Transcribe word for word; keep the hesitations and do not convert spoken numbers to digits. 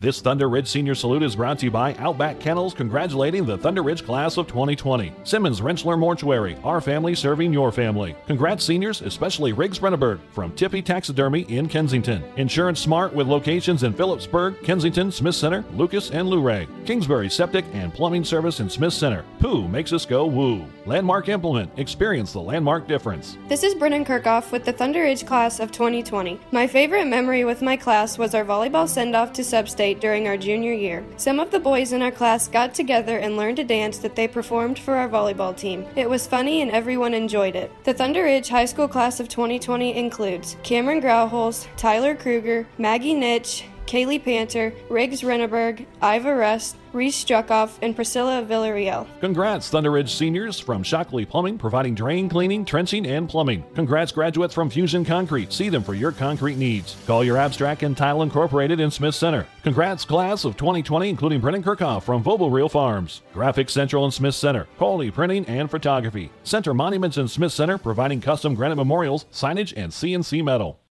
This Thunder Ridge Senior Salute is brought to you by Outback Kennels, congratulating the Thunder Ridge class of twenty twenty. Simmons Rentschler Mortuary, our family serving your family. Congrats seniors, especially Riggs Brenneberg from Tippy Taxidermy in Kensington. Insurance Smart with locations in Phillipsburg, Kensington, Smith Center, Lucas, and Luray. Kingsbury Septic and Plumbing Service in Smith Center. Pooh makes us go woo. Landmark Implement, experience the landmark difference. This is Brennan Kirkhoff with the Thunder Ridge class of twenty twenty. My favorite memory with my class was our volleyball send-off to Sub-State during our junior year. Some of the boys in our class got together and learned a dance that they performed for our volleyball team. It was funny and everyone enjoyed it. The Thunder Ridge High School class of twenty twenty includes Cameron Grauholz, Tyler Kruger, Maggie Nitch, Kaylee Panter, Riggs Renneberg, Iva Rust, Reese Struckoff, and Priscilla Villarreal. Congrats, Thunder Ridge seniors from Shockley Plumbing, providing drain cleaning, trenching, and plumbing. Congrats, graduates from Fusion Concrete. See them for your concrete needs. Call your Abstract and Tile Incorporated in Smith Center. Congrats, class of twenty twenty, including Brennan Kirkhoff from Vobel Farms. Graphics Central in Smith Center. Quality printing and photography. Center Monuments in Smith Center, providing custom granite memorials, signage, and C N C metal.